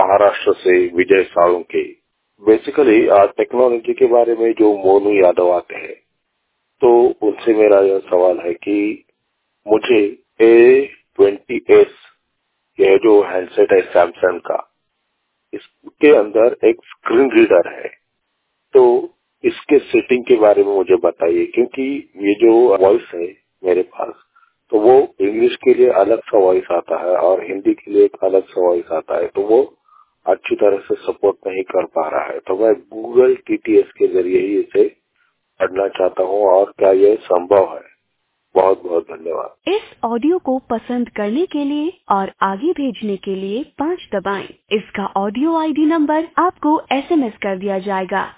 महाराष्ट्र से विजय Salunkhe. Basically technology के बारे में जो मोनू यादव आते हैं, तो उनसे मेरा यह सवाल है कि मुझे A20s यह जो हैंडसेट है सैमसंग का, इसके अंदर एक स्क्रीन रीडर है, तो इसके सेटिंग के बारे में मुझे बताइए, क्योंकि ये जो वॉइस है मेरे पास, तो वो इंग्लिश के लिए अलग सा वॉइस आता है और हिंदी के लिए एक अलग सा वॉइस आता है, तो वो अच्छी तरह से सपोर्ट नहीं कर पा रहा है। तो मैं गूगल TTS के जरिए ही इसे पढ़ना चाहता हूँ, और क्या यह संभव है? बहुत बहुत धन्यवाद। इस ऑडियो को पसंद करने के लिए और आगे भेजने के लिए 5 दबाएं। इसका ऑडियो ID नंबर आपको SMS कर दिया जाएगा।